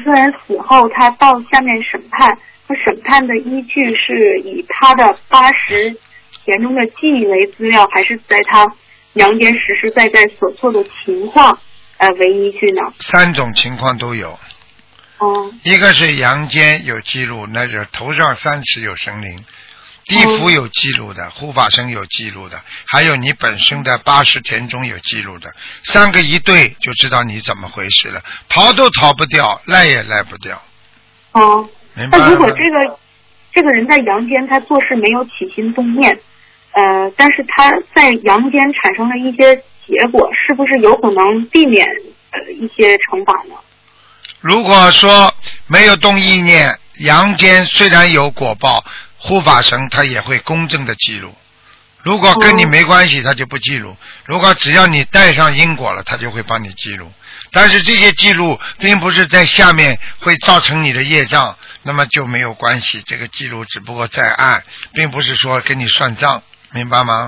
个人死后，他到下面审判，他审判的依据是以他的80田中的记忆为资料，还是在他阳间实实在在所做的情况为依据呢 ？3种情况都有。一个是阳间有记录，那就头上3尺有神灵，地府有记录的，护法神有记录的，还有你本身的80田中有记录的，3个一对就知道你怎么回事了，逃都逃不掉，赖也赖不掉。明白了吗？ 那如果这个人在阳间他做事没有起心动念，但是他在阳间产生了一些结果，是不是有可能避免一些惩罚呢？ 如果说没有动意念，阳间虽然有果报，护法神他也会公正的记录。如果跟你没关系，他就不记录；如果只要你带上因果了，他就会帮你记录。但是这些记录并不是在下面会造成你的业障，那么就没有关系。这个记录只不过在案，并不是说跟你算账，明白吗？